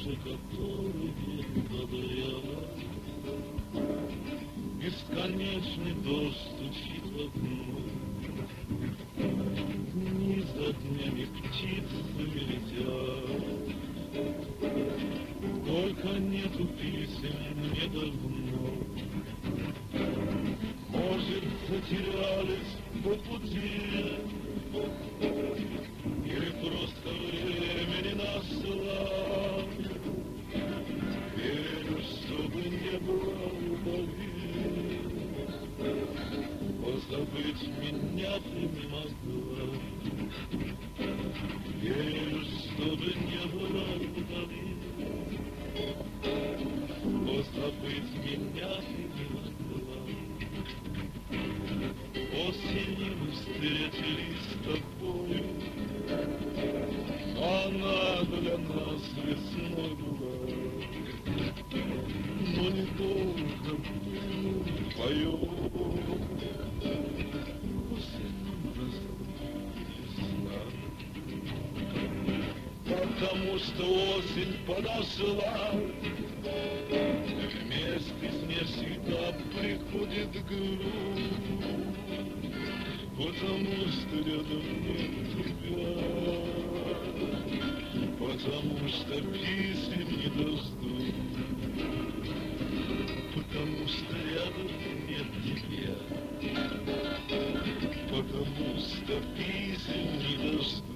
сердце, которое подряд. Бесконечный дождь стучит в окно, дни за днями птицами летят. Только нету писем мне давно. Может, затерялись по пути, или просто времени наслал. Верю, чтобы не было любви, позабыть меня ты не могла. Верю, чтобы не было любви, позабыть меня ты не могла. Осенью мы встретились с тобой, она для нас весной была. Но недолго был вдвоем, осенью весна. Потому что осень подошла, вместе с ней всегда приходит грусть. Потому что рядом нет тебя, потому что писем не дождусь, потому что рядом нет тебя, потому что писем не дождусь.